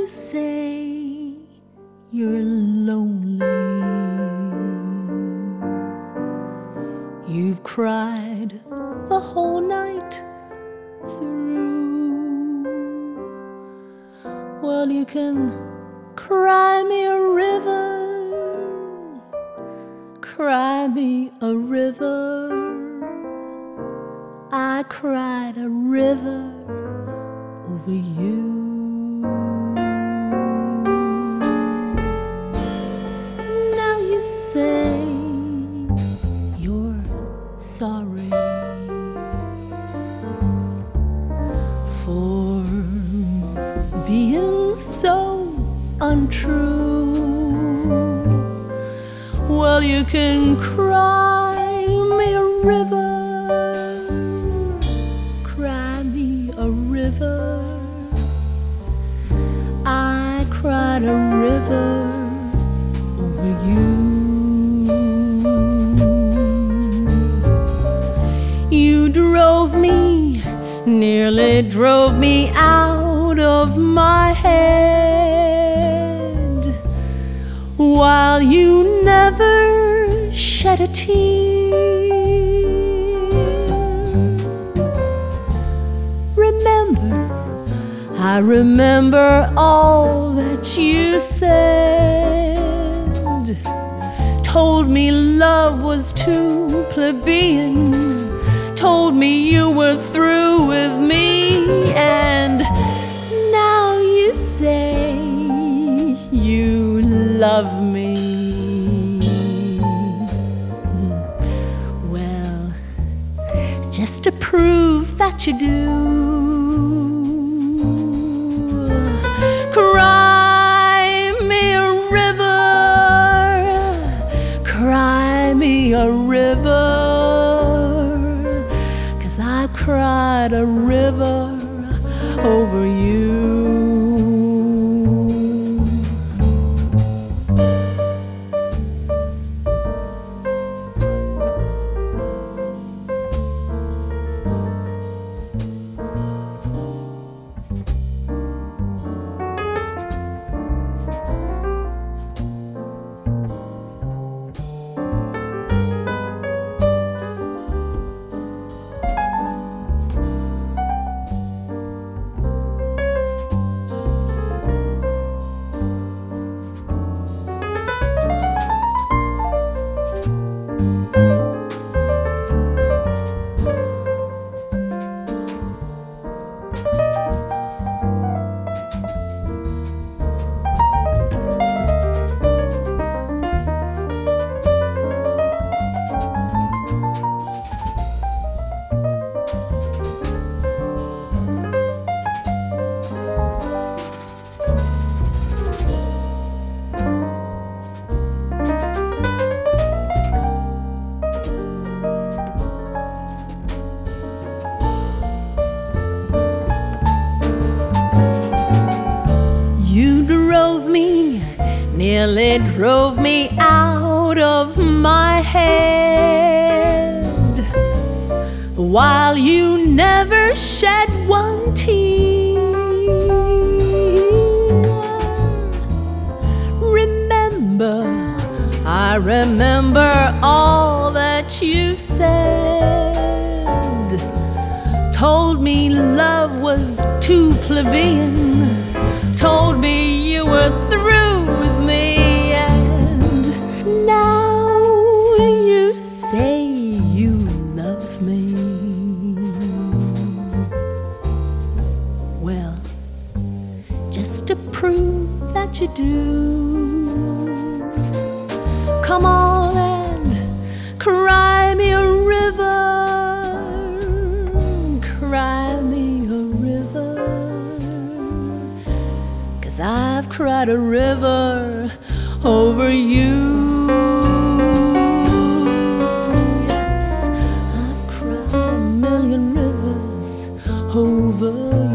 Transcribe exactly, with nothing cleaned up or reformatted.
you say you're lonely. You've cried the whole night through. Well, you can cry me a river, cry me a river. I cried a river over you. Now you say you're sorry for being so untrue. Well, you can cry me a river, cry me a river. I cried a river over you. You drove me, nearly drove me out of my head, while you never shed a tear. Remember, I remember all that you said, told me love was too plebeian, told me you were through with me, and now you say you love me. Well, just to prove that you do, cry me a river, cry me a river, 'cause I've cried a river over you. Nearly drove me out of my head, while you never shed one tear. Remember, I remember all that you said, told me love was too plebeian, told me you were through with me, and now you say you love me. Well, just to prove that you do, come on and cry me a river, cry me a river, 'cause I've cried a river over you. Yes, I've cried a million rivers over